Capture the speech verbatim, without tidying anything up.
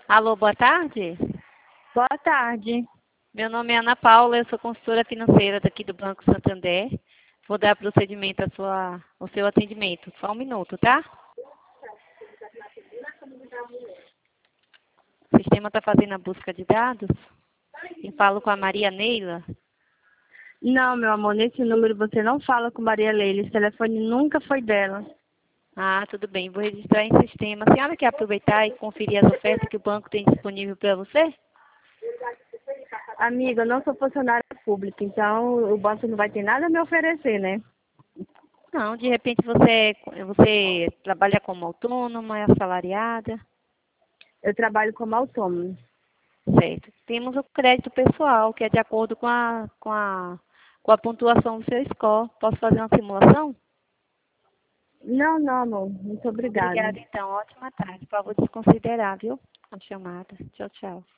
Alô, boa tarde. Boa tarde. Meu nome é Ana Paula, eu sou consultora financeira daqui do Banco Santander. Vou dar procedimento à sua, ao seu atendimento. Só um minuto, tá? O sistema está fazendo a busca de dados. Eu falo com a Maria Neila. Não, meu amor, nesse número você não fala com Maria Leila. Esse telefone nunca foi dela. Ah, tudo bem, vou registrar em sistema. A senhora quer aproveitar e conferir as ofertas que o banco tem disponível para você? Amiga, eu não sou funcionária pública, então o banco não vai ter nada a me oferecer, né? Não, de repente você, você trabalha como autônoma, é assalariada. Eu trabalho como autônomo. Certo. Temos o crédito pessoal, que é de acordo com a, com a, com a pontuação do seu score. Posso fazer uma simulação? Não, não, amor. Muito obrigada. Obrigada, então. Ótima tarde. Por favor, desconsiderar, viu? A chamada. Tchau, tchau.